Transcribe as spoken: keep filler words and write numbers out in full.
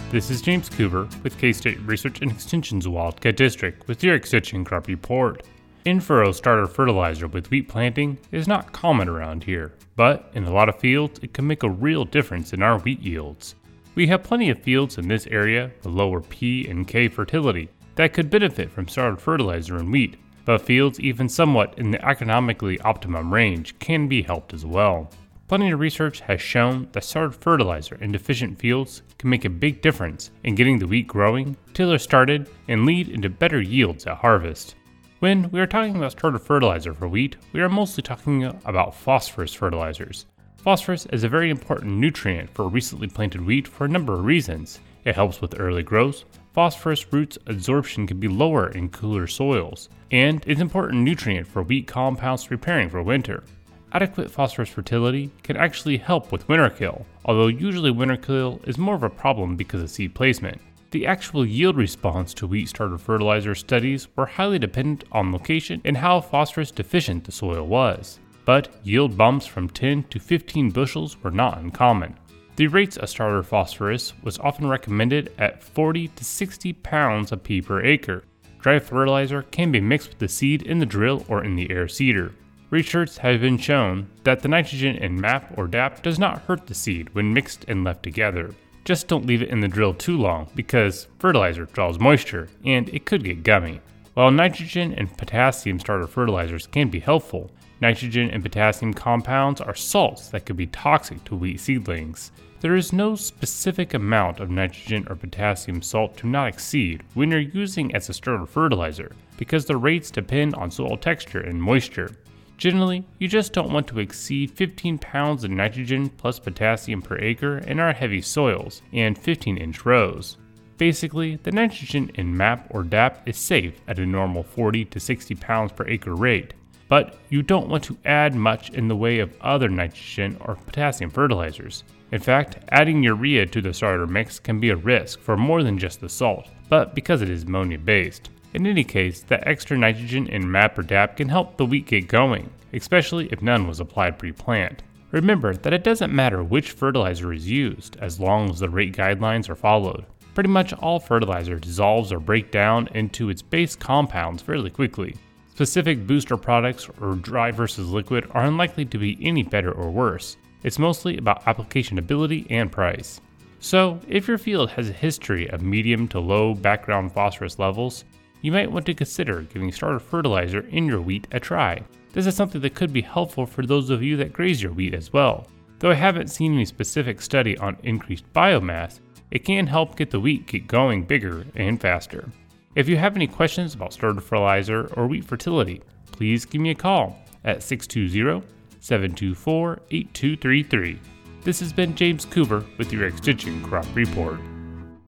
This is James Coover with K-State Research and Extension's Wildcat District with your Extension Crop Report. In-furrow starter fertilizer with wheat planting is not common around here, but in a lot of fields it can make a real difference in our wheat yields. We have plenty of fields in this area with lower P and K fertility that could benefit from starter fertilizer in wheat, but fields even somewhat in the economically optimum range can be helped as well. Plenty of research has shown that starter fertilizer in deficient fields can make a big difference in getting the wheat growing, tiller started, and lead into better yields at harvest. When we are talking about starter fertilizer for wheat, we are mostly talking about phosphorus fertilizers. Phosphorus is a very important nutrient for recently planted wheat for a number of reasons. It helps with early growth, phosphorus roots absorption can be lower in cooler soils, and is an important nutrient for wheat compounds preparing for winter. Adequate phosphorus fertility can actually help with winter kill, although usually winter kill is more of a problem because of seed placement. The actual yield response to wheat starter fertilizer studies were highly dependent on location and how phosphorus deficient the soil was, but yield bumps from ten to fifteen bushels were not uncommon. The rates of starter phosphorus was often recommended at forty to sixty pounds of P per acre. Dry fertilizer can be mixed with the seed in the drill or in the air seeder. Research has been shown that the nitrogen in M A P or D A P does not hurt the seed when mixed and left together. Just don't leave it in the drill too long because fertilizer draws moisture and it could get gummy. While nitrogen and potassium starter fertilizers can be helpful, nitrogen and potassium compounds are salts that could be toxic to wheat seedlings. There is no specific amount of nitrogen or potassium salt to not exceed when you're using as a starter fertilizer because the rates depend on soil texture and moisture. Generally, you just don't want to exceed fifteen pounds of nitrogen plus potassium per acre in our heavy soils and fifteen inch rows. Basically, the nitrogen in M A P or D A P is safe at a normal forty to sixty pounds per acre rate, but you don't want to add much in the way of other nitrogen or potassium fertilizers. In fact, adding urea to the starter mix can be a risk for more than just the salt, but because it is ammonia based. In any case, that extra nitrogen in M A P or D A P can help the wheat get going, especially if none was applied pre-plant. Remember that it doesn't matter which fertilizer is used as long as the rate guidelines are followed. Pretty much all fertilizer dissolves or breaks down into its base compounds fairly quickly. Specific booster products or dry versus liquid are unlikely to be any better or worse. It's mostly about application ability and price. So, if your field has a history of medium to low background phosphorus levels, you might want to consider giving starter fertilizer in your wheat a try. This is something that could be helpful for those of you that graze your wheat as well. Though I haven't seen any specific study on increased biomass, it can help get the wheat get going bigger and faster. If you have any questions about starter fertilizer or wheat fertility, please give me a call at six two zero, seven two four, eight two three three. This has been James Coover with your Extension Crop Report.